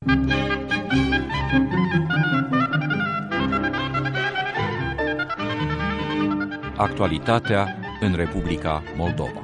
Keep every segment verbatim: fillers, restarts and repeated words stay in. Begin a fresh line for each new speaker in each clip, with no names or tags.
Actualitatea în Republica Moldova.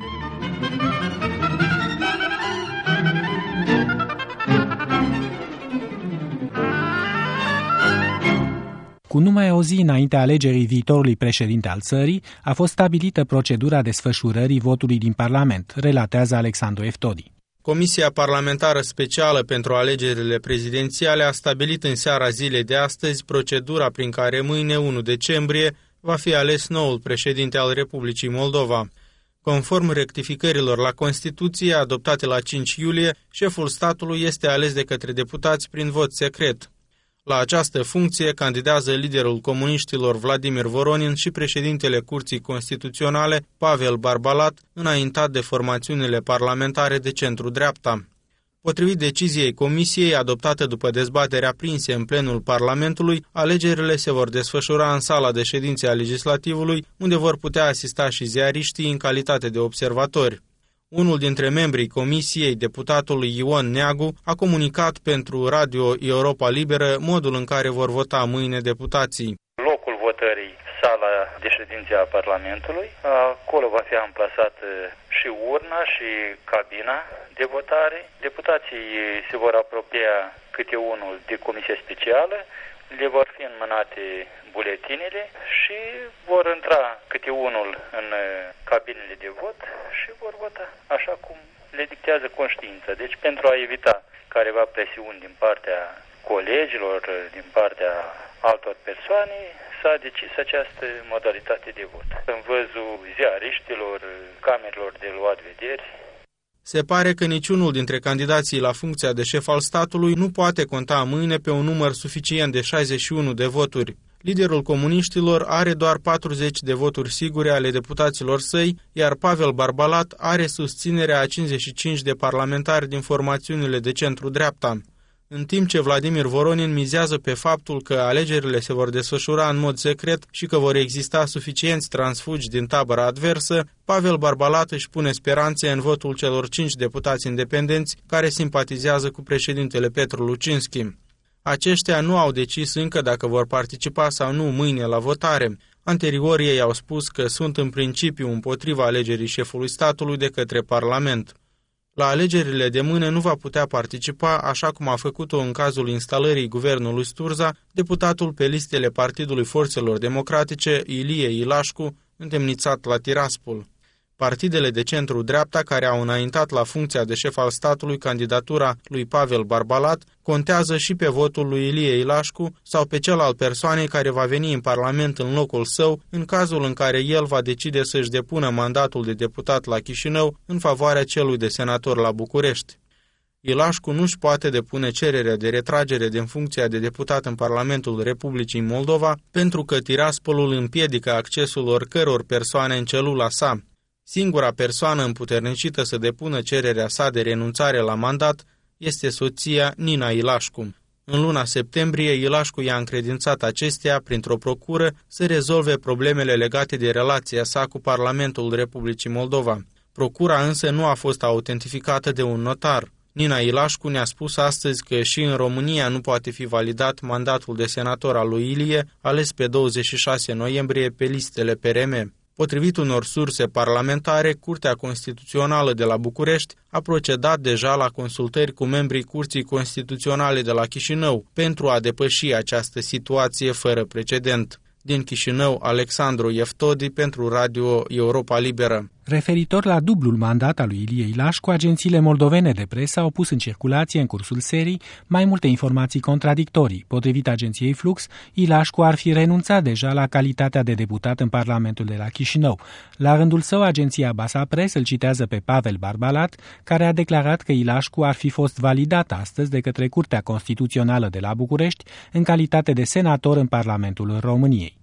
Cu numai o zi înaintea alegerii viitorului președinte al țării, a fost stabilită procedura desfășurării votului din Parlament, relatează Alexandru Eftodi.
Comisia Parlamentară Specială pentru Alegerile Prezidențiale a stabilit în seara zilei de astăzi procedura prin care mâine, unu decembrie, va fi ales noul președinte al Republicii Moldova. Conform rectificărilor la Constituție adoptate la cinci iulie, șeful statului este ales de către deputați prin vot secret. La această funcție candidează liderul comuniștilor Vladimir Voronin și președintele Curții Constituționale Pavel Barbalat, înaintat de formațiunile parlamentare de centru-dreapta. Potrivit deciziei Comisiei, adoptată după dezbaterea aprinse în plenul Parlamentului, alegerile se vor desfășura în sala de ședințe a Legislativului, unde vor putea asista și ziariștii în calitate de observatori. Unul dintre membrii Comisiei, deputatul Ion Neagu, a comunicat pentru Radio Europa Liberă modul în care vor vota mâine deputații.
Locul votării, sala de ședințe a Parlamentului. Acolo va fi amplasată și urna și cabina de votare. Deputații se vor apropia câte unul de comisia specială, le vor fi înmânate buletinele și vor intra câte unul în cabinele de vot și vor vota, așa cum le dictează conștiința. Deci pentru a evita careva presiuni din partea colegilor, din partea altor persoane, s-a decis această modalitate de vot. În văzul ziariștilor, camerelor de luat vederi.
Se pare că niciunul dintre candidații la funcția de șef al statului nu poate conta mâine pe un număr suficient de șaizeci și unu de voturi. Liderul comuniștilor are doar patruzeci de voturi sigure ale deputaților săi, iar Pavel Barbalat are susținerea a cincizeci și cinci de parlamentari din formațiunile de centru-dreapta. În timp ce Vladimir Voronin mizează pe faptul că alegerile se vor desfășura în mod secret și că vor exista suficienți transfugi din tabăra adversă, Pavel Barbalat își pune speranțe în votul celor cinci deputați independenți care simpatizează cu președintele Petru Lucinski. Aceștia nu au decis încă dacă vor participa sau nu mâine la votare. Anterior ei au spus că sunt în principiu împotriva alegerii șefului statului de către Parlament. La alegerile de mâine nu va putea participa, așa cum a făcut-o în cazul instalării guvernului Sturza, deputatul pe listele Partidului Forțelor Democratice, Ilie Ilașcu, întemnițat la Tiraspol. Partidele de centru-dreapta care au înaintat la funcția de șef al statului candidatura lui Pavel Barbalat contează și pe votul lui Ilie Ilașcu sau pe cel al persoanei care va veni în Parlament în locul său în cazul în care el va decide să-și depună mandatul de deputat la Chișinău în favoarea celui de senator la București. Ilașcu nu-și poate depune cererea de retragere din funcția de deputat în Parlamentul Republicii Moldova pentru că Tiraspolul împiedică accesul oricăror persoane în celula sa. Singura persoană împuternicită să depună cererea sa de renunțare la mandat este soția Nina Ilașcu. În luna septembrie, Ilașcu i-a încredințat acestea, printr-o procură, să rezolve problemele legate de relația sa cu Parlamentul Republicii Moldova. Procura însă nu a fost autentificată de un notar. Nina Ilașcu ne-a spus astăzi că și în România nu poate fi validat mandatul de senator al lui Ilie, ales pe douăzeci și șase noiembrie pe listele P R M. Potrivit unor surse parlamentare, Curtea Constituțională de la București a procedat deja la consultări cu membrii Curții Constituționale de la Chișinău pentru a depăși această situație fără precedent. Din Chișinău, Alexandru Eftodi pentru Radio Europa Liberă.
Referitor la dublul mandat al lui Ilie Ilașcu, agențiile moldovene de presă au pus în circulație în cursul serii mai multe informații contradictorii. Potrivit agenției Flux, Ilașcu ar fi renunțat deja la calitatea de deputat în Parlamentul de la Chișinău. La rândul său, agenția Basa Press îl citează pe Pavel Barbalat, care a declarat că Ilașcu ar fi fost validat astăzi de către Curtea Constituțională de la București în calitate de senator în Parlamentul României.